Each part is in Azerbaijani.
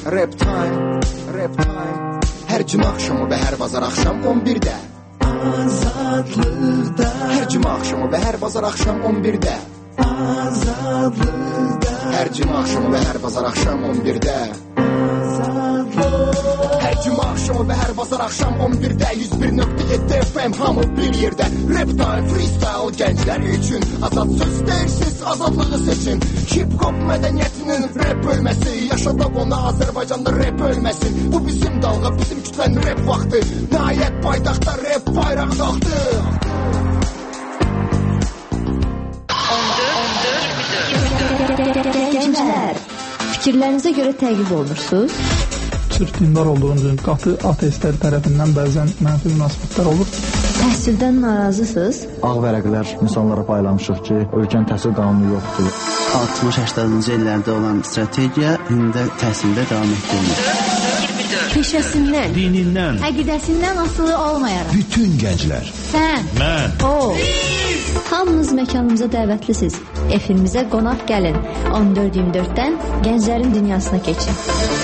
rap time, rap time. Hər cümə axşamı və hər bazar axşam 11-də Azadlıqda. Hər cümə axşamı və hər bazar axşam 11-də Azadlıqda. Hər cümə axşamı və hər bazar axşam 11-də Hər cümə axşamı və hər bazar axşam 11-də 101.7 FM hamı bir yerdə. Rap time, freestyle gənclər üçün. Azad söz deyirsiz, azadlığı seçin. Hip-hop mədəniyyətinin rap bölməsi. Yaşadaq ona Azərbaycanda rap ölməsin. Bu bizim dalğa, bizim kütlənin rap vaxtı. Nəhayət paytaxtda rap bayraq qalxdı. 14-24 Gənclər, fikirlərinizə görə təqib olunursunuz? Sırf dindar olduğunuz qatı ateistlər tərəfindən bəzən mənfi münasibətlər olur. Təhsildən narazısınız? Ağ vərəqlər insanlara paylamışıq ki, ölkənin təhsil qanunu yoxdur. 60-80-cı illərdə olan strategiya indi təhsildə davam etdirilir. Peşəsindən, dinindən, əqidəsindən asılı olmayaraq. Bütün gənclər. Sən, mən, o. Hamınız məkanımıza dəvətlisiniz. Efimizə qonaq gəlin. 14-24-dən gənclərin dünyasına keçin.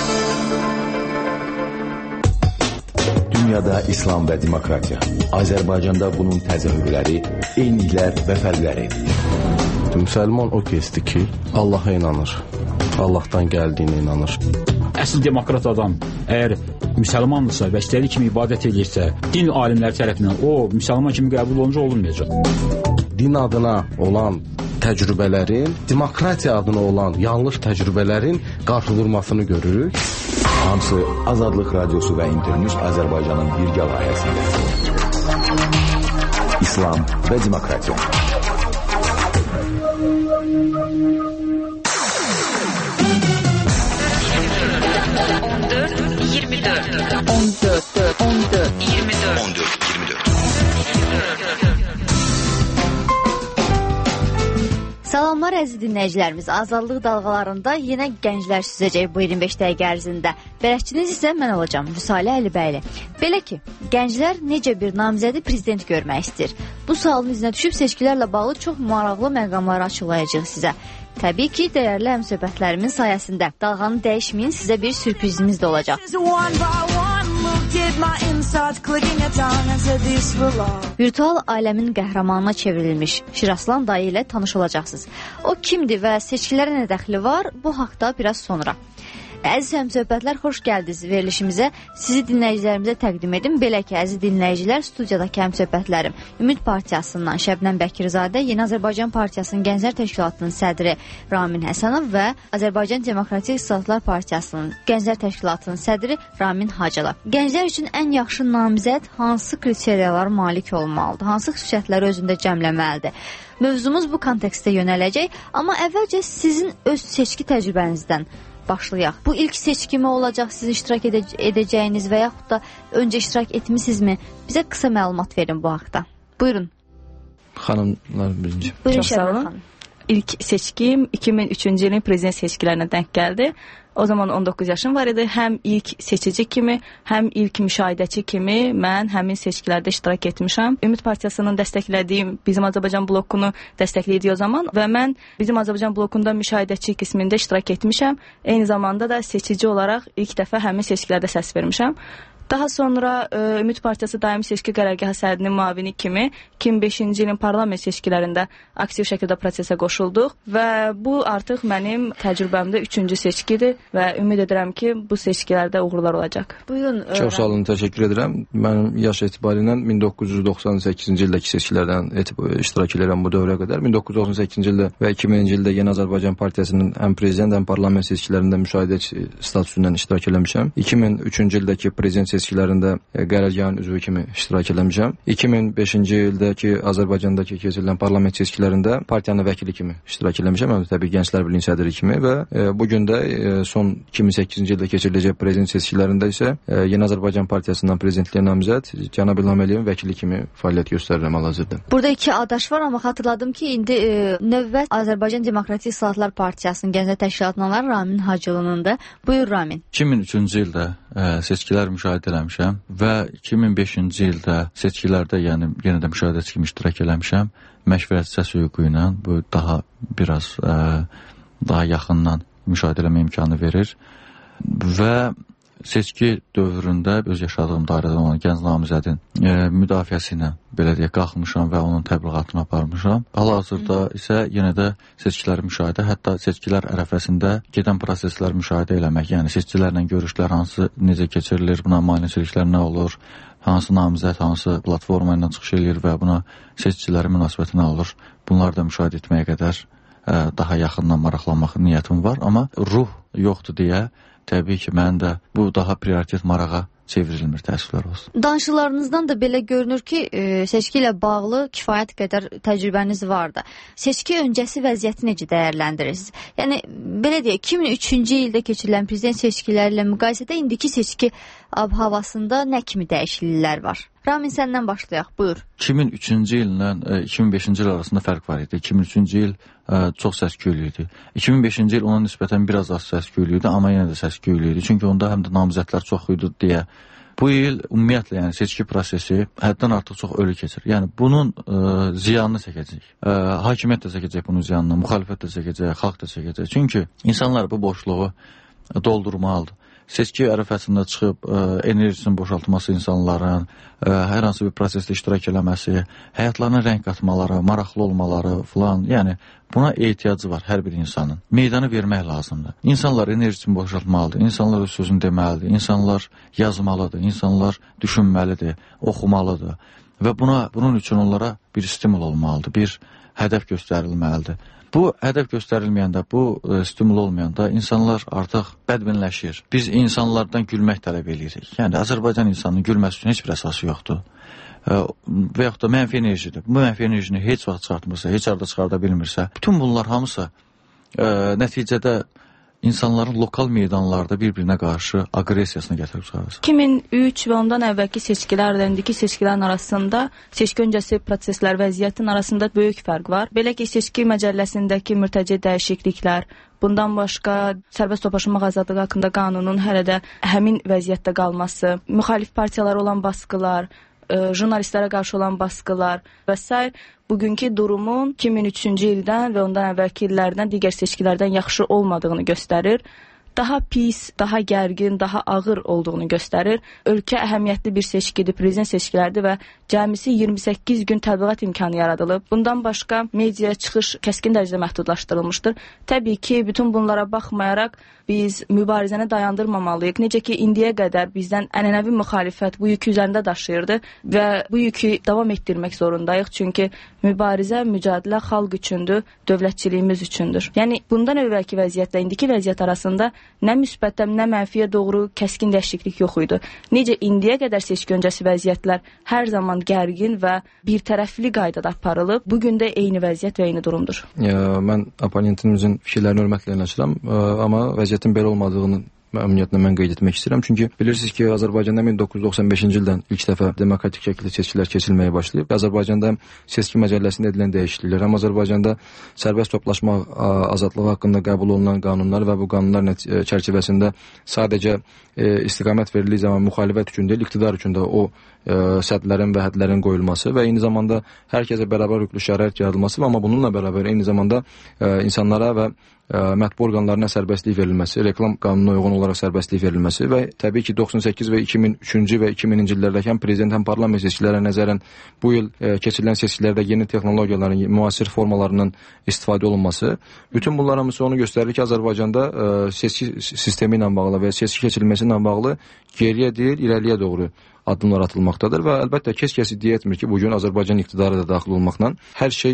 Dünyada İslam və demokratiya. Azərbaycanda bunun təzahürləri, eyniliklər və fərqləri. Müsəlman o kəsdir ki, Allaha inanır. Allahdan gəldiyinə inanır. Əsl demokrat adam əgər müsəlmandırsa və istədiyi kimi ibadət edirsə, din alimləri tərəfindən o müsəlman kimi qəbul olunca olunmayacaq. Din adına olan təcrübələrin, demokratiya adına olan yanlış təcrübələrin qarşıdurmasını görürük. Hamısı Azadlıq Radiosu və İnternews Azərbaycanın birgə layihəsində. İslam və demokratiya. 14-24 Salamlar əziz dinləyicilərimiz. Azadlıq dalğalarında yenə gənclər süzəcək bu 25 dəqiqə ərzində. Bələdçiniz isə mən olacağım, Vüsalə Əlibəyli. Belə ki, gənclər necə bir namizədi prezident görmək istəyir? Bu sualın izinə düşüb seçkilərlə bağlı çox maraqlı məqamları açıqlayacağıq sizə. Təbii ki, dəyərli həmsöhbətlərimin sayəsində. Dalğanı dəyişməyin, sizə bir sürprizimiz də olacaq. Virtual aləmin qəhrəmanına çevrilmiş Şiraslan dayı ilə tanış olacaqsınız. O kimdir və seçkilərə nə dəxli var? Bu haqda biraz sonra. Əziz həmsöhbətlər, xoş gəldiniz verilişimizə. Sizi dinləyicilərimizə təqdim edim. Belə ki, əziz dinləyicilər, studiyadakı həmsöhbətlərim Ümid Partiyasından Şəbnəm Bəkirzədə, Yeni Azərbaycan Partiyasının Gənclər Təşkilatının sədri Ramin Həsənov və Azərbaycan Demokratik İslahatlar Partiyasının Gənclər Təşkilatının sədri Ramin Hacılı. Gənclər üçün ən yaxşı namizəd hansı kriteriyalara malik olmalıdır? Hansı xüsusiyyətləri özündə cəmləməlidir? Mövzumuz bu kontekstdə yönələcək, amma əvvəlcə sizin öz seçki təcrübənizdən başlayaq. Bu ilk seçkimi olacaq, sizin iştirak edəcəyiniz və yaxud da öncə iştirak etmisinizmi? Bizə qısa məlumat verin bu haqda. Buyurun. Xanımlar birinci. Buyurun Şəbnəm xanım. İlk seçkim 2003-cü ilin prezident seçkilərinə denk gəldi. O zaman 19 yaşım var idi. Həm ilk seçici kimi, həm ilk müşahidəçi kimi mən həmin seçkilərdə iştirak etmişəm. Ümid Partiyasının dəstəklədiyim Bizim Azərbaycan blokunu dəstəkləyirdi o zaman və mən Bizim Azərbaycan blokunda müşahidəçi qismində iştirak etmişəm. Eyni zamanda da seçici olaraq ilk dəfə həmin seçkilərdə səs vermişəm. Daha sonra Ümid Partiyası daimi seçki qərargahı sədrinin müavini kimi 2005-ci ilin parlament seçkilərində aktiv şəkildə prosesə qoşulduq və bu artıq mənim təcrübəmdə 3-cü seçkidir və ümid edirəm ki, bu seçkilərdə uğurlar olacaq. Buyurun. Çox sağ olun, təşəkkür edirəm. Mənim yaş etibarilə 1998-ci ildəki seçkilərdən iştirak edirəm bu dövrə qədər. 1998-ci ildə və 2000-ci ildə Yeni Azərbaycan Partiyasının həm prezident, həm parlament seçkilərində müşahidəçi statusundan iştirak etmişəm. 2003-cü ildəki prezident seçkilərində qərargahın üzvü kimi iştirak etmişəm. 2005-ci ildəki Azərbaycandakı keçirilən parlament seçkilərində partiyanın vəkili kimi iştirak etmişəm. Təbii Gənclər Birliyinin sədri kimi və bu gün də son 2008-ci ildə keçiriləcək prezident seçkilərində isə Yeni Azərbaycan Partiyasından prezidentliyə namizəd cənab İlham Əliyevin vəkili kimi fəaliyyət göstərirəm hal-hazırda. Burada iki adaş var, amma xatırladım ki, indi növbət Azərbaycan Demokratik İslahatlar Partiyasının Gənclər Təşkilatından Ramin Hacılının da. Buyur Ramin. 2003-cü ildə seçkilər müşahidə eləmişəm və 2005-ci ildə seçkilərdə, yəni yenə də müşahidəçi kimi iştirak eləmişəm. Məşvərət səs hüququ ilə bu daha biraz daha yaxından müşahidə eləmə imkanı verir. və seçki dövründə öz yaşadığım dairədən olan gənc namizədin müdafiəsi ilə belə deyək qalxmışam və onun təbliğatını aparmışam. Hal-hazırda isə yenə də seçkiləri müşahidə, hətta seçkilər ərəfəsində gedən prosesləri müşahidə eləmək, yəni seçkilərlə görüşlər necə keçirilir, buna maneçiliklər nə olur, hansı namizəd, hansı platforma ilə çıxış edir və buna seçkilərin münasibəti nə olur, bunları da müşahidə etməyə qədər daha yaxından maraqlanmaq niyyətim var, amma ruh yoxdur deyə təbii ki, mənim də bu daha prioritet marağa çevrilmir, təəssüflər olsun. Danışıqlarınızdan da belə görünür ki, seçki ilə bağlı kifayət qədər təcrübəniz vardı. Seçki öncəsi vəziyyəti necə dəyərləndirirsiniz? Yəni, belə deyək, 2003-cü ildə keçirilən prezident seçkiləri ilə müqayisədə indiki seçki ab-havasında nə kimi dəyişikliklər var? Ramin, səndən başlayaq, buyur. 2003-cü illə 2005-ci il arasında fərq var idi. 2003-cü il çox səs-küylü idi. 2005-ci il ona nisbətən biraz az səs-küylü idi, amma yenə də səs-küylü idi. Çünki onda həm də namizədlər çox idi deyə. Bu il ümumiyyətlə, yəni seçki prosesi həddən artıq çox ölü keçir. Yəni bunun ziyanını çəkəcək. Hakimiyyət də çəkəcək bunun ziyanını, müxalifət də çəkəcək, xalq da çəkəcək. Çünki insanlar bu boşluğu doldurmalıdır. Seçki ərəfəsində çıxıb enerjisinin boşaltması insanların, hər hansı bir prosesdə iştirak eləməsi, həyatlarına rəng qatmaları, maraqlı olmaları filan, yəni buna ehtiyacı var hər bir insanın. Meydanı vermək lazımdır. İnsanlar enerjisini boşaltmalıdır, insanlar öz sözünü deməlidir, insanlar yazmalıdır, insanlar düşünməlidir, oxumalıdır və bunun üçün onlara bir stimul olmalıdır, bir hədəf göstərilməlidir. Bu hədəf göstərilməyəndə, bu stimul olmayanda insanlar artıq bədbinləşir. Biz insanlardan gülmək tələb edirik. Yəni, Azərbaycan insanının gülməsi üçün heç bir əsası yoxdur. Və yaxud da mənfi enerjidir. Bu mənfi enerjini heç vaxt çıxartmırsa, heç arada çıxarda bilmirsə, bütün bunlar hamısı nəticədə insanların lokal meydanlarda bir-birinə qarşı aqressiyasını gətirib çıxarır. 2003 və ondan əvvəlki seçkilərlə indiki seçkilərin arasında, seçki öncəsi proseslər vəziyyətin arasında böyük fərq var. Belə ki, seçki məcəlləsindəki mürtəci dəyişikliklər, bundan başqa sərbəst toplaşmaq azadlığı haqqında qanunun hələ də həmin vəziyyətdə qalması, müxalif partiyalara olan baskılar, jurnalistlərə qarşı olan baskılar və s. bugünkü durumun 2003-cü ildən və ondan əvvəlki illərdən digər seçkilərdən yaxşı olmadığını göstərir. Daha pis, daha gərgin, daha ağır olduğunu göstərir. Ölkə əhəmiyyətli bir seçkidir, prezident seçkilərdir və cəmisi 28 gün təbliğat imkanı yaradılıb. Bundan başqa mediaya çıxış kəskin dərəcədə məhdudlaşdırılmışdır. Təbii ki, bütün bunlara baxmayaraq biz mübarizəni dayandırmamalıyıq. Necə ki, indiyə qədər bizdən ənənəvi müxalifət bu yükü üzərində daşıyırdı və bu yükü davam etdirmək zorundayıq. Çünki mübarizə, mücadilə xalq üçündür, dövlətçiliyimiz üçündür. Yəni, bundan əvvəlki vəziyyətlə indiki vəziyyət arasında nə müsbətdən, nə mənfiyə doğru kəskin dəyişiklik yox idi. Necə indiyə qədər seçki öncəsi vəziyyətlər hər zaman gərgin və bir tərəfli qaydada aparılıb, bugün də eyni vəziyyət və eyni durumdur. Mən oponentimizin fikirlərini hörmətlə yanaşıram, amma vəziyyətin belə olmadığını məmnuniyyətlə mən qeyd etmək istəyirəm. Çünki bilirsiniz ki, Azərbaycanda 1995-ci ildən ilk dəfə demokratik şəkildə seçkilər keçirilməyə başlayıb. Azərbaycanda seçki məcəlləsində edilən dəyişikliklər, həm Azərbaycanda sərbəst toplaşma azadlığı haqqında qəbul olunan qanunlar və bu qanunlar çərçivəsində sadəcə istiqamət verildiyi zaman müxalifət üçün deyil, iqtidar üçün də o sədlərin və hədlərin qoyulması və eyni zamanda hər kəsə bərabər hüquqlu şərait yaradılması, amma bununla bərabər eyni zamanda insanlara və mətbu orqanlarına sərbəstlik verilməsi, reklam qanununa uyğun olaraq sərbəstlik verilməsi və təbii ki 98 və 2003-cü və 2000-ci illərdəki həm prezident, həm parlament seçkilərə nəzərən bu il keçirilən seçkilərdə yeni texnologiyaların, müasir formalarının istifadə olunması, bütün bunlar hamısı onu göstərir ki, Azərbaycanda seçki sistemi ilə bağlı və seçki keçirilməsi ilə bağlı geriyə deyil, irəliyə doğru addımlar atılmaqdadır və əlbəttə kəs iddia etmir ki, bugün Azərbaycan iqtidarı da daxil olmaqla hər şey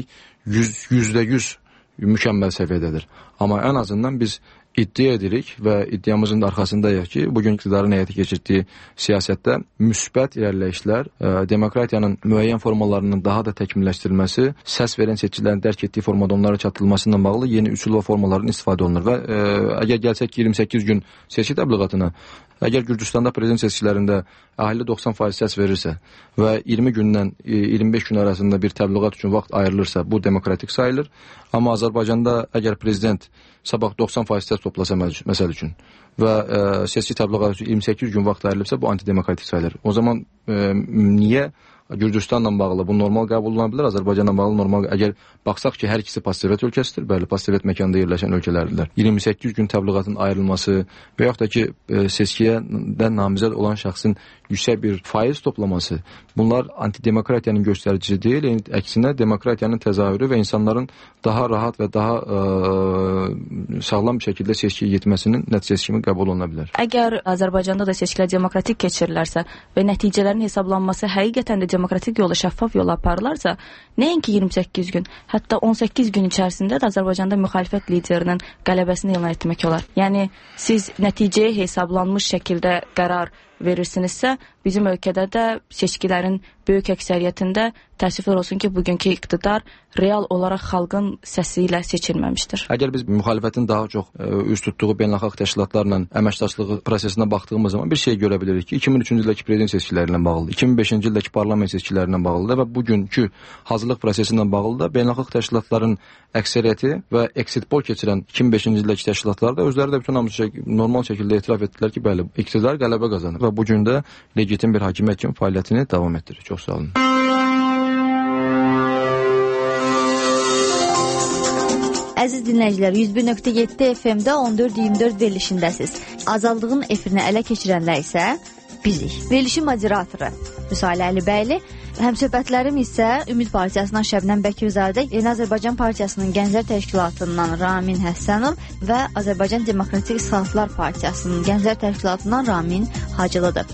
%100 mükəmməl səviyyədədir. Amma ən azından biz iddia edirik və iddiamızın da arxasındayıq ki, bugün iqtidarın həyata keçirdiyi siyasətdə müsbət irəliləyişlər, demokratiyanın müəyyən formalarının daha da təkmilləşdirilməsi, səs verən seçicilərin dərk etdiyi formada onlara çatdırılması ilə bağlı yeni üsul və formaların istifadə olunur və əgər gəlsək 28 gün seçki təbliğatına, əgər Gürcüstanda prezident seçkilərində əhali 90% səs verirsə və 20 gündən 25 gün arasında bir təbliğat üçün vaxt ayrılırsa, bu demokratik sayılır. Amma Azərbaycanda əgər prezident sabah 90% səs toplasa məsəl üçün və seçki təbliğatı üçün 28 gün vaxt ayrılıbsa, bu antidemokratik sayılır. O zaman niyə Gürcüstanla bağlı bu normal qəbul oluna bilər, Azərbaycanla bağlı normal. Əgər baxsaq ki, hər ikisi postsovet ölkəsidir, bəli, postsovet məkanda yerləşən ölkələrdirlər. 28 gün təbliğatın ayrılması və yaxud da ki, seçkiyə namizəd olan şəxsin yüksək bir faiz toplaması, bunlar antidemokratiyanın göstəricisi deyil, əksinə demokratiyanın təzahürü və insanların daha rahat və daha sağlam bir şəkildə seçkiyə getməsinin nəticəsi kimi qəbul oluna bilər. Əgər Azərbaycanda da seçkilər demokratik keçirilərsə və nəticələrin hesablanması həqiqətən də demokratik yolla, şəffaf yolla aparılarsa, nəinki 28 gün, hətta 18 gün içərisində də Azərbaycanda müxalifət liderinin qələbəsini elan etmək olar. Yəni, siz nəticəyə hesablanmış şəkildə qərar verirsinizsə, bizim ölkədə də seçkilərin böyük əksəriyyətində təəssüflər olsun ki, bugünkü iqtidar real olaraq xalqın səsi ilə seçilməmişdir. Əgər biz müxalifətin daha çox üz tutduğu beynəlxalq təşkilatlarla əməkdaşlığı prosesinə baxdığımız zaman bir şey görə bilirik ki, 2003-cü ildəki prezident seçkiləri ilə bağlıdır, 2005-ci ildəki parlament seçkiləri ilə bağlıdır və bugünkü hazırlıq prosesi ilə bağlı da beynəlxalq təşkilatların əksəriyyəti və exit poll keçirən 2005-ci ildəki təşkilatlar da özləri də bütün normal şəkildə etiraf etdilər ki, bəli, iqtidar qələbə qazanır və bugün də legitim bir hakimiyyət kimi fəaliyyətini davam etdirir. Çox sağ olun. Əziz dinləyicilər, 101.7 FM-də 14-24 verilişindəsiz. Azadlığın efirini ələ keçirənlər isə bizik. Verilişin moderatoru Müsalə Əlibəyli, həmsöhbətlərim isə Ümid Partiyasından Şəbnəm Bəkirzadə, Yeni Azərbaycan Partiyasının Gənclər Təşkilatından Ramin Həsənov və Azərbaycan Demokratik İslahatlar Partiyasının Gənclər Təşkilatından Ramin Hacılıdır.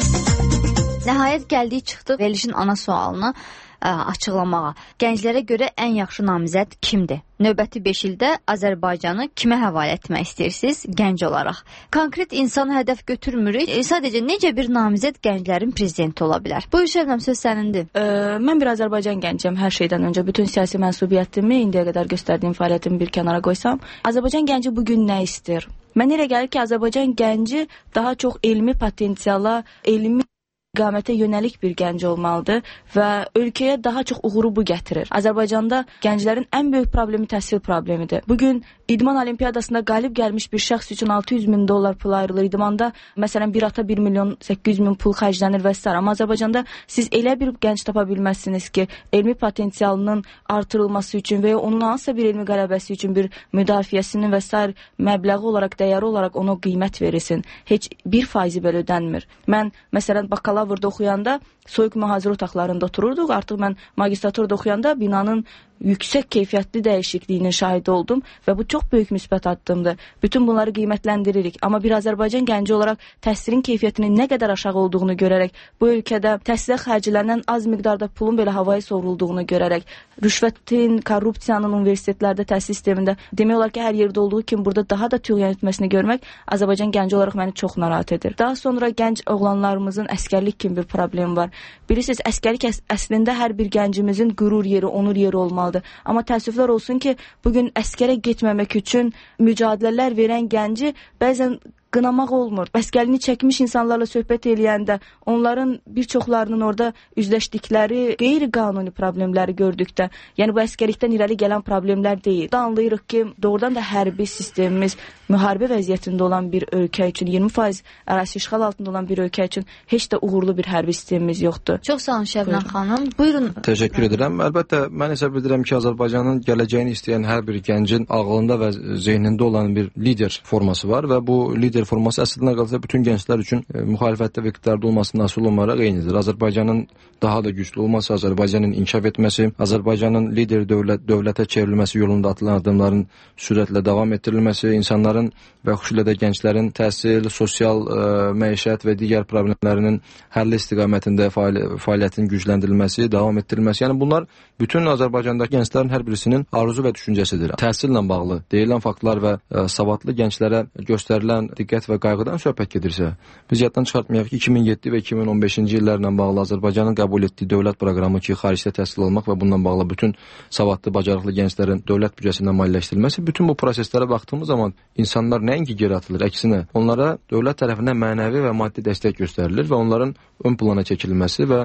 Nəhayət gəldik çıxdıq verilişin ana sualını açıqlamağa. Gənclərə görə ən yaxşı namizəd kimdir? Növbəti 5 ildə Azərbaycanı kimə həvalə etmək istəyirsiniz gənc olaraq? Konkret insan hədəf götürmürük. Sadəcə necə bir namizəd gənclərin prezidenti ola bilər? Buyur Şəbnəm, söz sənindir. Mən bir Azərbaycan gəncəm. Hər şeydən öncə bütün siyasi mənsubiyyətimi, indiyə qədər göstərdiyim fəaliyyətimi bir kənara qoysam, Azərbaycan gənci bugün nə istəyir? Mən elə gəlir ki, Azərbaycan gənci daha çox elmi potensiala, elmi istiqamətə yönəlik bir gənc olmalıdır və ölkəyə daha çox uğuru bu gətirir. Azərbaycanda gənclərin ən böyük problemi təhsil problemidir. Bugün İdman Olimpiyadasında qalib gəlmiş bir şəxs üçün 600 min dollar pul ayrılır. İdmanda məsələn bir ata 1 milyon 800 min pul xərclənir və s. Amma Azərbaycanda siz elə bir gənc tapa bilməzsiniz ki, elmi potensialının artırılması üçün və ya onun hansısa bir elmi qələbəsi üçün bir müdafiəsinin və s. məbləği olaraq, dəyəri olaraq ona qiymət verilsin. Heç 1% belə ödənmir. Mən məsələn bakalavrda oxuyanda soyuq mühazirə otaqlarında otururduq. Artıq mən magistraturada oxuyanda binanın yüksək keyfiyyətli dəyişikliyinin şahidi oldum və bu çox böyük müsbət addımdır. Bütün bunları qiymətləndiririk. Amma bir Azərbaycan gənci olaraq təhsilin keyfiyyətinin nə qədər aşağı olduğunu görərək, bu ölkədə təhsilə xərclənən az miqdarda pulun belə havaya sovrulduğunu görərək, rüşvətin, korrupsiyanın universitetlərdə, təhsil sistemində demək olar ki, hər yerdə olduğu kimi burada daha da tüğyan etməsini görmək Azərbaycan gənci olaraq məni çox narahat edir. Daha sonra gənc oğlanlarımızın əskərlik kimi bir problemi var. Bilirsiniz, əskərlik əslində hər bir gəncimizin qürur yeri, onur yeri olmalıdır. Amma təəssüflər olsun ki, bugün əskərə getməmək üçün mücadilələr verən gənci bəzən qınamaq olmur. Əskərliyini çəkmiş insanlarla söhbət eləyəndə onların bir çoxlarının orada üzləşdikləri qeyri-qanuni problemləri gördükdə, yəni bu əskərlikdən irəli gələn problemlər deyil. Anlayırıq ki, doğrudan da hərbi sistemimiz müharibə vəziyyətində olan bir ölkə üçün, 20% ərazi işğal altında olan bir ölkə üçün heç də uğurlu bir hərbi sistemimiz yoxdur. Çox sağ olun Şəbnəm xanım. Buyurun. Təşəkkür edirəm. Əlbəttə, mən hesab edirəm ki, Azərbaycanın gələcəyini istəyən hər bir gəncin ağlında və zehnində olan bir lider forması var və bu lider forması əslində qalsa bütün gənclər üçün müxalifətdə və iqtidarda olmasının asıl olaraq eynidir. Azərbaycanın daha da güclü olması, Azərbaycanın inkişaf etməsi, Azərbaycanın lider dövlətə çevrilməsi yolunda atılan addımların sürətlə davam etdirilməsi, insanların və xüsusilə də gənclərin təhsil, sosial məişət və digər problemlərinin həlli istiqamətində fəaliyyətin gücləndirilməsi, davam etdirilməsi. Yəni bunlar bütün Azərbaycandakı gənclərin hər birisinin arzu və düşüncəsidir. Təhsillə bağlı deyilən faktlar və savadlı gənclərə göstərilən diqqət və qayğıdan söhbət gedirsə, biz yaddan çıxartmayaq ki, 2007 və 2015-ci illərlə bağlı Azərbaycanın qəbul etdiyi dövlət proqramı ki, xaricdə təhsil almaq və bununla bağlı bütün savadlı, bacarıqlı gənclərin dövlət büdcəsindən maliyyələşdirilməsi, bütün bu proseslərə baxdığımız zaman insanlar nəinki geri atılır, əksinə onlara dövlət tərəfindən mənəvi və maddi dəstək göstərilir və onların ön plana çəkilməsi və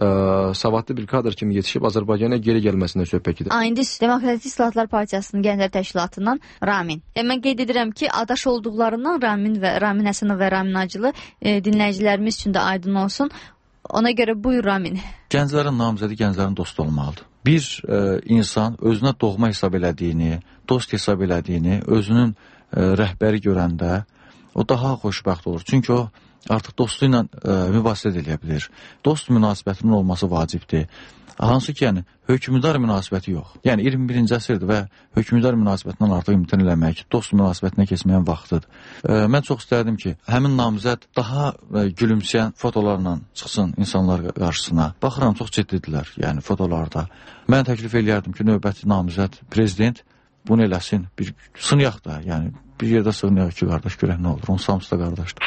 savadlı bir kadr kimi yetişib Azərbaycana geri gəlməsinə söhbət gedir. İndi Demokratik İslahatlar Partiyasının Gənclər Təşkilatından Ramin. Mən qeyd edirəm ki, adaş olduqlarından Ramin Həsənov və Ramin Hacılı dinləyicilərimiz üçün də aydın olsun. Ona görə buyur Ramin. Gənclərin namizədi gənclərin dostu olmalıdır. Bir insan özünə doğma hesab elədiyini, dost hesab elədiyini, özünün rəhbəri görəndə o daha xoşbəxt olur. Çünki o artıq dostu ilə mübahisə edə bilir. Dost münasibətinin olması vacibdir. Hansı ki, yəni, hökmüdar münasibəti yox. Yəni, 21-ci əsrdir və hökmüdar münasibətindən artıq imtina eləmək, dost münasibətinə keçməyən vaxtıdır. Mən çox istərdim ki, həmin namizəd daha gülümsəyən fotolarla çıxsın insanlar qarşısına. Baxıram, çox ciddidirlər, yəni, fotolarda. Mən təklif eləyərdim ki, növbəti namizəd prezident bunu eləsin, bir sınıyaq da, yəni, bir yerdə sığınıyaq ki, qardaş, görək nə olur, onun hamısı da qardaşdır.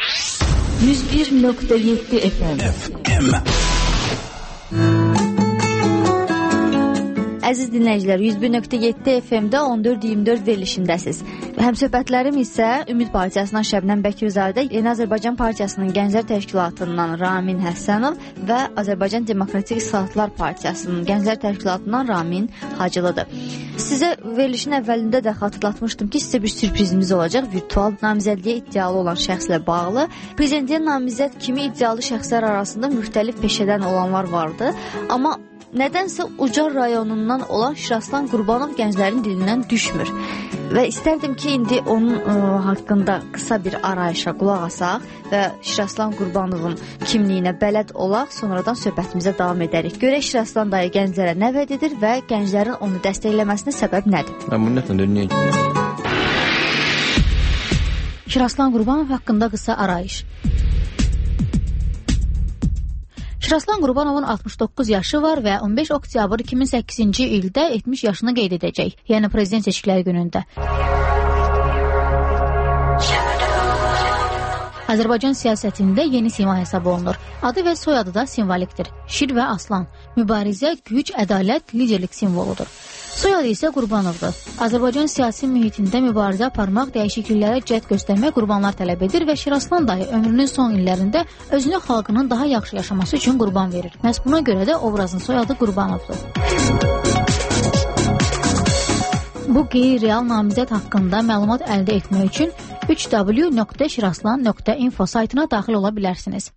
101.7 FM. Əziz dinləyicilər, 101.7 FM-də 14-24 verilişindəsiz. Həmsöhbətlərim isə Ümid Partiyasından Şəbnəm Bəkirzadə, Yeni Azərbaycan Partiyasının Gənclər Təşkilatından Ramin Həsənov və Azərbaycan Demokratik İslahatlar Partiyasının Gənclər Təşkilatından Ramin Hacılıdır. Sizə verilişin əvvəlində də xatırlatmışdım ki, sizə bir sürprizimiz olacaq. Virtual namizədliyə iddialı olan şəxslə bağlı. Prezidentliyə namizəd kimi iddialı şəxslər arasında müxtəlif peşədən olanlar vardı. Amma nədənsə Ucar rayonundan olan Şiraslan Qurbanov gənclərin dilindən düşmür. Və istərdim ki, indi onun haqqında qısa bir arayışa qulaq asaq və Şiraslan Qurbanovun kimliyinə bələd olaq, sonradan söhbətimizə davam edərik. Görək Şiraslan dayı gənclərə nə vəd edir və gənclərin onu dəstəkləməsinə səbəb nədir? Ümumiyyətlə niyə? Şiraslan Qurbanov haqqında qısa arayış. Şiraslan Qurbanovun 69 yaşı var və 15 oktyabr 2008-ci ildə 70 yaşını qeyd edəcək, yəni prezident seçkiləri günündə. Azərbaycan siyasətində yeni sima hesab olunur. Adı və soyadı da simvolikdir. Şir və aslan. Mübarizə, güc, ədalət, liderlik simvoludur. Soyadı isə Qurbanovdur. Azərbaycan siyasi mühitində mübarizə aparmaq, dəyişikliklərə cəhd göstərmək qurbanlar tələb edir və Şiraslan dayı ömrünün son illərində özünü xalqının daha yaxşı yaşaması üçün qurban verir. Məhz buna görə də obrazın soyadı Qurbanovdur. Bu qeyri-real namizəd haqqında məlumat əldə etmək üçün www.shiraslan.info saytına daxil ola bilərsiniz.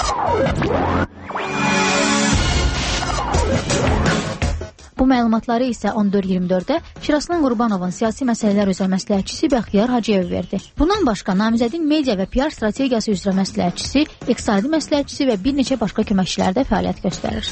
Bu məlumatları isə 14-24-də Şiraslan Qurbanovun siyasi məsələlər üzrə məsləhətçisi Bəxtiyar Hacıyev verdi. Bundan başqa namizədin media və PR strategiyası üzrə məsləhətçisi, iqtisadi məsləhətçisi və bir neçə başqa köməkçilər də fəaliyyət göstərir.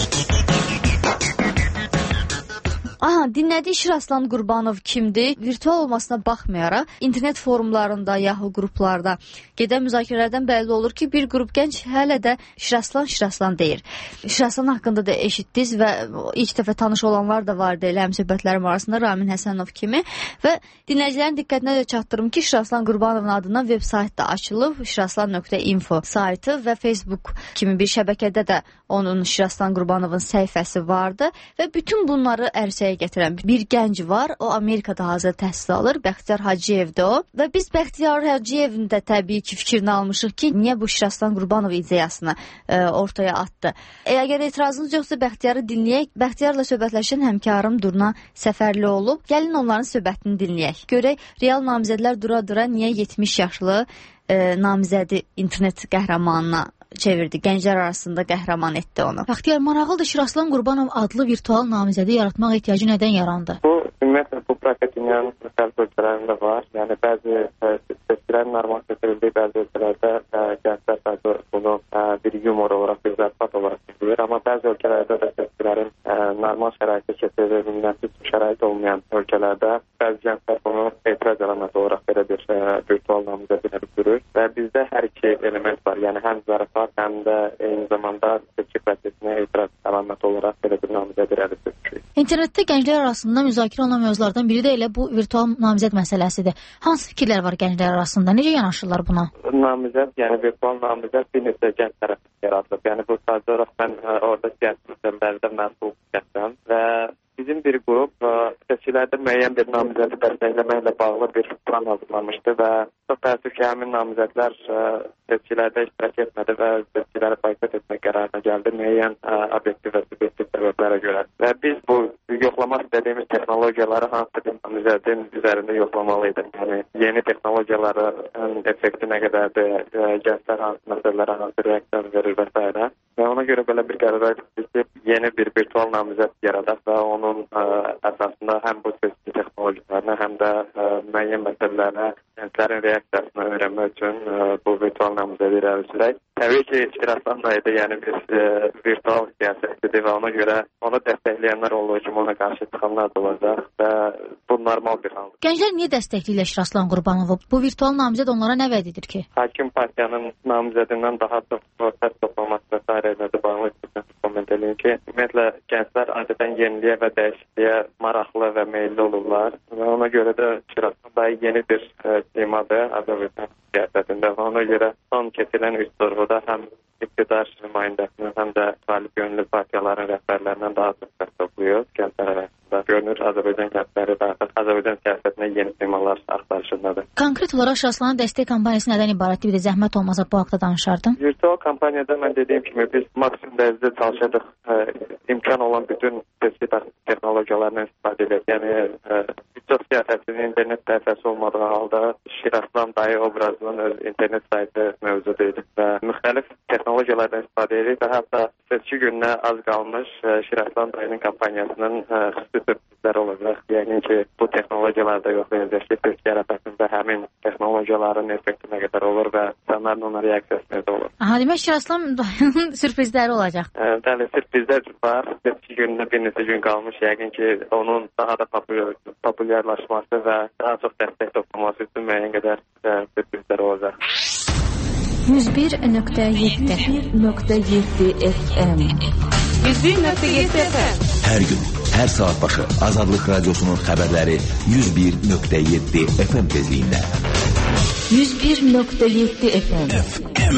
Dinlədiyi Şiraslan Qurbanov kimdir? Virtual olmasına baxmayaraq, internet forumlarında, Yahoo qruplarda gedən müzakirələrdən bəlli olur ki, bir qrup gənc hələ də Şiraslan deyir. Şiraslan haqqında da eşitdiniz və ilk dəfə tanış olanlar da vardı elə həmsöhbətlərim arasında Ramin Həsənov kimi və dinləyicilərin diqqətinə də çatdırım ki, Şiraslan Qurbanovun adından veb sayt da açılıb, shiraslan.info saytı və Facebook kimi bir şəbəkədə də onun Şiraslan Qurbanovun səhifəsi vardı və bütün bunları ərsəyə gətirən bir gənc var. O Amerikada hazır təhsil alır. Bəxtiyar Hacıyevdir o. Və biz Bəxtiyar Hacıyevin də təbii ki fikrini almışıq ki, niyə bu Şiraslan Qurbanov ideyasını ortaya atdı. Əgər etirazınız yoxsa Bəxtiyarı dinləyək. Bəxtiyarla söhbətləşən həmkarım Durna Səfərli olub. Gəlin onların söhbətini dinləyək. Görək real namizədlər dura-dura niyə 70 yaşlı namizədi internet qəhrəmanına çevirdi. Gənclər arasında qəhrəman etdi onu. Bəxtiyar, maraqlıdır, Şiraslan Qurbanov adlı virtual namizədi yaratmaq ehtiyacı nədən yarandı? Bu, ümumiyyətlə, bu proses dünyanın müxtəlif ölkələrində var. Yəni, bəzi seçkilərin normal seçildiyi bəzi ölkələrdə gənclər sadəcə bunu bir yumor olaraq, bir zərfat olaraq seçilir. Amma bəzi ölkələrdə də seçkilərin normal şəraitdə keçirir, münasib şərait olmayan ölkələrdə bəzi gənclər bunu etiraz əlaməti olaraq belə bir virtual namizədi görür. Və bizdə hər iki element var. Yəni, həm zərfat, həm də eyni zamanda seçki prosesinə etiraz əlaməti olaraq belə bir namizədi əldə etmişik. İnternetdə gənclər arasında müzakirə olunan mövzulardan biri də elə bu virtual namizəd məsələsidir. Hansı fikirlər var gənclər arasında? Necə yanaşırlar buna? Namizəd, yəni virtual namizəd bir neçə gənc tərəfindən yaradılıb. Yəni bu sadəcə olaraq mən orada siyasi məsələlərdə məsul kəsəm və bizim bir qrup seçkilərdə müəyyən bir namizədi dəstəkləməklə bağlı bir plan hazırlamışdı və Çox təəssüf ki, həmin namizədlər seçkilərdə iştirak etmədi və seçkiləri boykot etmək qərarına gəldi müəyyən obyektiv və subyektiv səbəblərə görə. Və biz bu yoxlamaq istədiyimiz texnologiyaları hansı bir namizədin üzərində yoxlamalıydık. Yəni, yeni texnologiyaların effekti nə qədərdir, gənclər hansı məsələlərə hansı reaksiya verir və s. Və ona görə belə bir qərara etdik ki, yeni bir virtual namizəd yaradaq və onun əsasında həm bu seçki texnologiyalarına, həm də müəyyən məsələlərə gənclərin reaksiyasını öyrənmək üçün bu virtual namizədi irəli sürək. Təbii ki, Şiraslan dayıda yəni bir virtual siyasətdir və ona görə onu dəstəkləyənlər olduğu kimi ona qarşı çıxanlar da olacaq və bu normal bir hal. Gənclər niyə dəstəkləyirlər Şiraslan Qurbanovu? Bu virtual namizəd onlara nə vəd edir ki? Hakim partiyanın namizədindən daha çox səs toplaması və s. ilə də bağlı koment edeyim ki, ümumiyyətlə gənclər adətən yeniliyə və dəyişikliyə maraqlı və meyilli olurlar və ona görə də Şiraslan dayı yeni bir temadır Azərbaycan siyasətində və ona görə son keçirilən üç sorğuda həm iqtidar nümayəndəsinin, həm də qalib yönlü partiyaların rəhbərlərindən daha çox səs toplayır gənclər arasında. Görünür, Azərbaycan gəncləri və Azərbaycan siyasətinə yeni temalar axtarışındadır. Konkret olaraq Şiraslanın dəstək kampaniyası nədən ibarətdir? Bir də zəhmət olmasa bu haqda danışardım. Virtual kampaniyada mən dediyim kimi biz maksimum dərəcədə çalışırdıq imkan olan bütün seçki texnologiyalarından istifadə edək. Yəni, çox siyasətinin internet səhifəsi olmadığı halda Şiraslan dayı obrazının öz internet saytı mövcud idi və müxtəlif texnologiyalardan istifadə edirik və hətta seçki gününə az qalmış Şiraslan dayının kampaniyasının xüsusi sürprizləri olacaq. Yəni ki, bu texnologiyalarda yoxlayacaq ki, seçki ərəfəsində həmin texnologiyaların effekti nə qədər olur və insanların ona reaksiyası necə olur. Aha, demək Şiraslan dayının sürprizləri olacaq. Bəli, sürprizlər var. Seçki gününə bir neçə gün qalmış. Yəqin ki, onun daha da populyarlaşması və daha çox dəstək toplaması üçün müəyyən qədər sürprizlər olacaq. 101.7 FM 101.7 FM Hər gün, hər saat başı Azadlıq Radiosunun xəbərləri 101.7 FM tezliyində. 101.7 FM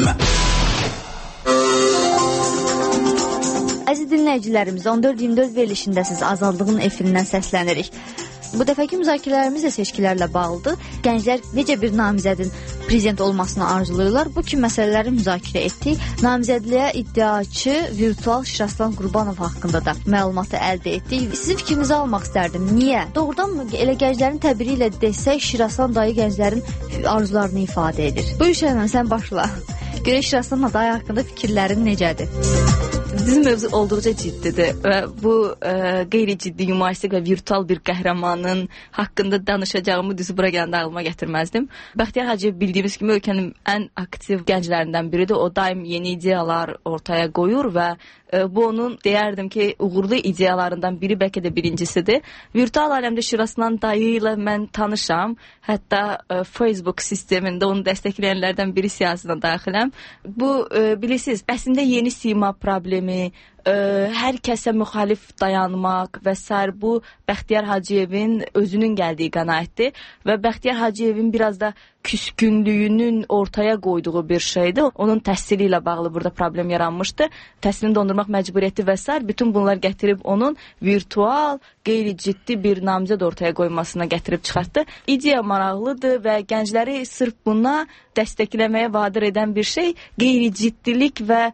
Əziz dinləyicilərimiz, 14-24 verilişindəsiz Azadlığın efirindən səslənirik. Bu dəfəki müzakirələrimiz də seçkilərlə bağlıdır. Gənclər necə bir namizədin prezident olmasını arzulayırlar? Bu kimi məsələləri müzakirə etdik. Namizədliyə iddiaçı virtual Şiraslan Qurbanov haqqında da məlumatı əldə etdik. Sizin fikrinizi almaq istərdim. Niyə? Doğrudan mı elə gənclərin təbiri ilə desək Şiraslan dayı gənclərin arzularını ifadə edir? Bu işlə sən başla. Görək Şiraslan dayı haqqında fikirlərin necədir? Bizim mövzu olduqca ciddidir və bu qeyri-ciddi humoristik və virtual bir qəhrəmanın haqqında danışacağımı düzü bura gələndə ağlıma gətirməzdim. Bəxtiyar Hacıyev bildiyimiz kimi ölkənin ən aktiv gənclərindən biridir. O daim yeni ideyalar ortaya qoyur və bu onun deyərdim ki, uğurlu ideyalarından biri, bəlkə də birincisidir. Virtual aləmdə Şiraslan dayı ilə mən tanışam. Hətta Facebook sistemində onu dəstəkləyənlərdən biri siyasətə daxiləm. Bu, bilirsiniz, əslində yeni sima problemi, hər kəsə müxalif dayanmaq və s. bu Bəxtiyar Hacıyevin özünün gəldiyi qənaətdir və Bəxtiyar Hacıyevin biraz da küskünlüyünün ortaya qoyduğu bir şeydir. Onun təhsili ilə bağlı burada problem yaranmışdı. Təhsilini dondurmaq məcburiyyəti və s. bütün bunlar gətirib onun virtual, qeyri-ciddi bir namizəd ortaya qoymasına gətirib çıxartdı. İdeya maraqlıdır və gəncləri sırf buna dəstəkləməyə vadir edən bir şey qeyri-ciddilik və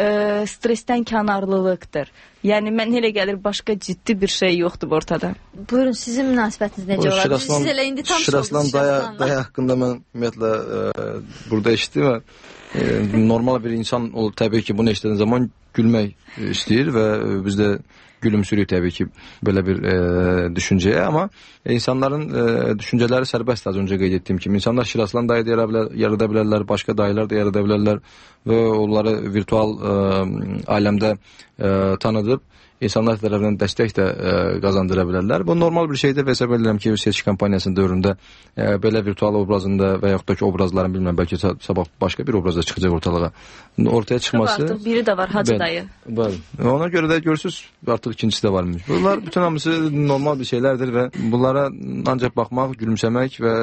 stresdən kənarlılıqdır. Yəni, mən elə gəlir, başqa ciddi bir şey yoxdur ortada. Buyurun, sizin münasibətiniz necə olar? Siz elə indi tanış oldunuz Şiraslan dayı haqqında mən ümumiyyətlə burada eşitdim və normal bir insan olur, təbii ki, bunu eşidən zaman gülmək istəyir və biz də gülümsürük təbii ki, belə bir düşüncəyə, amma insanların düşüncələri sərbəst, az öncə qeyd etdiyim kimi. İnsanlar Şiraslan dayı da yarada bilərlər, başqa dayılar da yarada bilərlər və onları virtual aləmdə tanıdıb insanlar tərəfindən dəstək də qazandıra bilərlər. Bu normal bir şeydir və hesab edirəm ki, seçki kampaniyasının dövründə belə virtual obrazında və yaxud da ki, obrazların bilməm, bəlkə sabah başqa bir obrazda çıxacaq ortalığa. Ortaya çıxması... Artıq biri də var, Hacı dayı. Ona görə də görürsünüz, artıq ikincisi də varmış. Bunlar bütün hamısı normal bir şeylərdir və bunlara ancaq baxmaq, gülümsəmək və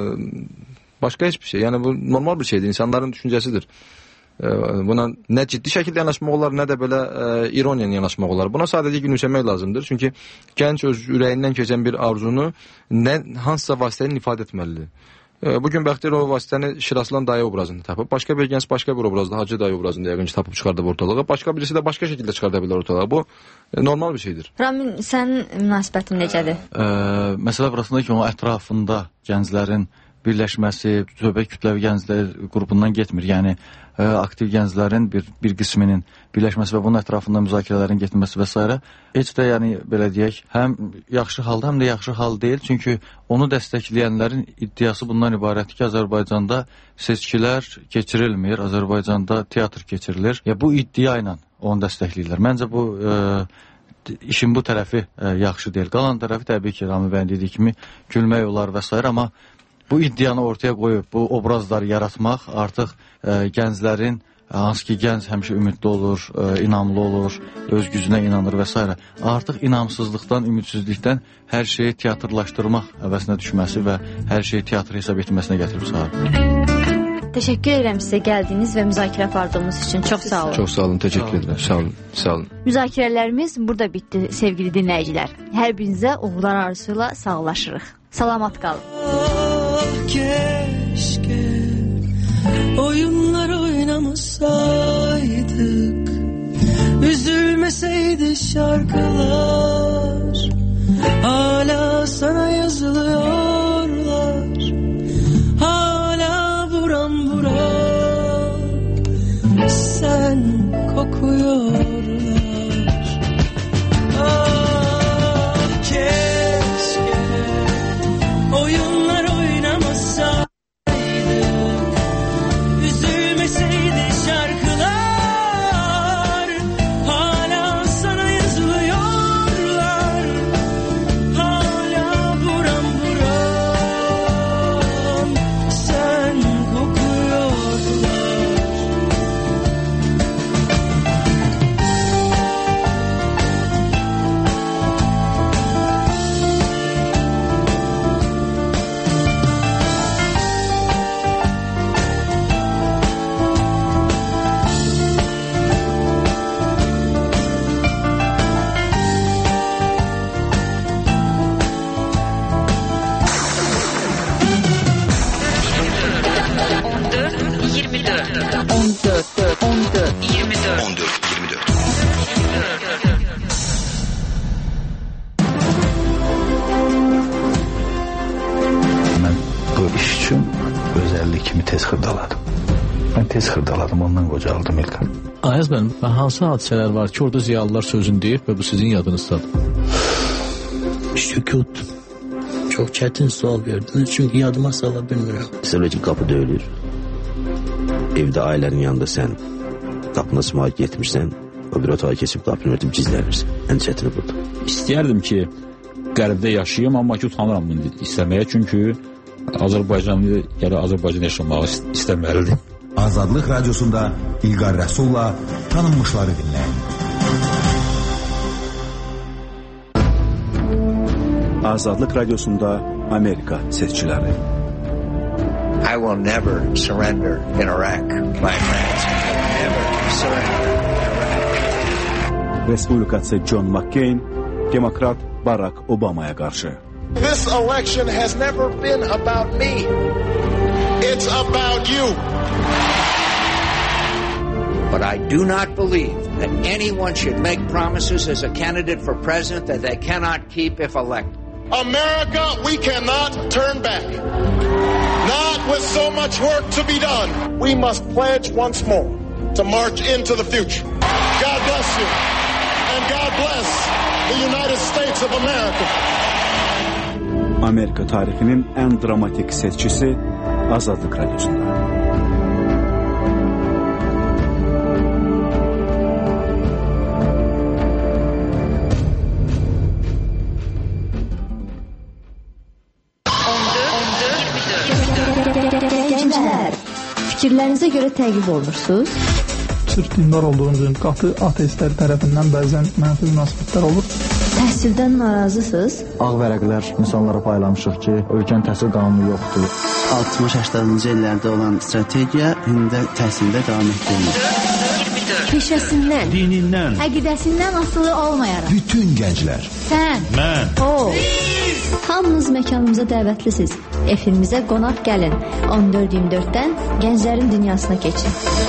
başqa heç bir şey. Yəni, bu normal bir şeydir, insanların düşüncəsidir. Buna nə ciddi şəkildə yanaşmaq olar, nə də belə ironiya yanaşmaq olar. Buna sadəcə gülümsəmək lazımdır. Çünki gənc öz ürəyindən keçən bir arzunu hansısa vasitənin ifadə etməlidir. Bugün Bəxtiyar o vasitəni Şiraslan dayı obrazını tapıb, başqa bir gənc başqa bir obrazda Hacı dayı obrazını yəqin ki tapıb çıxardıb ortalığa, başqa birisi də başqa şəkildə çıxarda bilər ortalığa. Bu normal bir şeydir. Ramin, sənin münasibətin necədir? Məsələ burasında ki, onun ətrafında gənclərin birləşməsi, söhbət kütləvi gənclər qrupundan getmir. Yəni aktiv gənclərin bir qisminin birləşməsi və bunun ətrafında müzakirələrin getməsi və s. Heç də yəni belə deyək, həm yaxşı halda, həm də yaxşı hal deyil. Çünki onu dəstəkləyənlərin iddiası bundan ibarətdir ki, Azərbaycanda seçkilər keçirilmir, Azərbaycanda teatr keçirilir. Bu iddia ilə onu dəstəkləyirlər. Məncə bu işin bu tərəfi yaxşı deyil. Qalan tərəfi təbii ki, Rami bəyin dediyi kimi gülmək olar və s. Amma bu iddianı ortaya qoyub, bu obrazları yaratmaq artıq gənclərin, hansı ki gənc həmişə ümidli olur, inamlı olur, öz gücünə inanır və s. Artıq inamsızlıqdan, ümidsizlikdən hər şeyi teatrlaşdırmaq əvəzinə düşməsi və hər şeyi teatr hesab etməsinə gətirib çıxarır. Təşəkkür edirəm sizə gəldiyiniz və müzakirə apardığımız üçün. Çox sağ olun. Çox sağ olun, təşəkkür edirəm. Sağ olun, sağ olun. Müzakirələrimiz burada bitdi, sevgili dinləyicilər. Hər birinizə uğurlar arzusuyla sağlaşırıq. Salamat qalın. Keşke oyunlar oynamasaydık, üzülmeseydi şarkılar, hala sana yazılıyorlar, hala buram buram sen kokuyorlar. Keşke oyunlar oynamasaydık, üzülmeseydi şarkılar, hala sana yazılıyorlar, hala buram buram sen kokuyorlar. Mən bu iş üçün özəllik kimi tez xırdaladım. Mən tez xırdaladım, ondan qocaldım İlkan. Ayaz mənim, hansı hadisələr var ki, orada ziyalılar sözünü deyib və bu sizin yadınızdadır? Sükut. Çox çətin sual verdiniz, çünki yadıma sala bilmirəm. Məsələ ki, qapı döyülür. Evdə ailənin yanında sən qapına sımağa getmirsən, o bir otağa keçib qapını örtüb gizlənirsən. Ən çətini budur. İstəyərdim ki, qərbdə yaşayayım, amma ki, utanıram bunu istəməyə, çünki Azərbaycanlı gələ Azərbaycan yaşamağı istəməlidir. Azadlıq Radiosunda İlqar Rəsulla tanınmışları dinləyin. Azadlıq Radiosunda Amerika seçkiləri. I will never surrender in Iraq, my friends. I will never surrender in Iraq. Respublikası John McCain, Demokrat Barack Obama'ya qarşı. This election has never been about me. It's about you. But I do not believe that anyone should make promises as a candidate for president that they cannot keep if elected. America, we cannot turn back. Not with so much work to be done. We must pledge once more to march into the future. God bless you. And God bless the United States of America. Amerika tarixinin ən dramatik seçkisi Azadlıq Radiosunda. Fikirlərinizə görə təqib olunursunuz? Sırf dindar olduğunuz üçün qatı ateistlər tərəfindən bəzən mənfi münasibətlər olur. Təhsildən narazısınız? Ağ vərəqlər insanlara paylamışıq ki, ölkənin təhsil qanunu yoxdur. 60-80-cı illərdə olan strategiya indi də təhsildə davam etdirilir. Peşəsindən, dinindən, əqidəsindən asılı olmayaraq. Bütün gənclər. Sən, mən, o. Hamınız məkanımıza dəvətlisiniz. Efimizə qonaq gəlin. 14-24-dən gənclərin dünyasına keçin.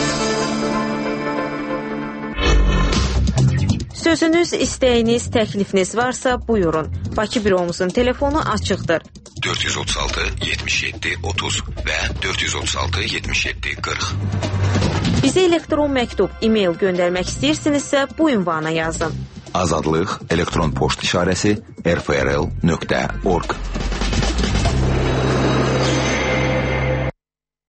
Sözünüz, istəyiniz, təklifiniz varsa buyurun. Bakı büromuzun telefonu açıqdır. 436 77 30 və 436 77 40. Bizə elektron məktub, e-mail göndərmək istəyirsinizsə bu ünvana yazın. Azadlıq elektron poçt işarəsi rfrl.org.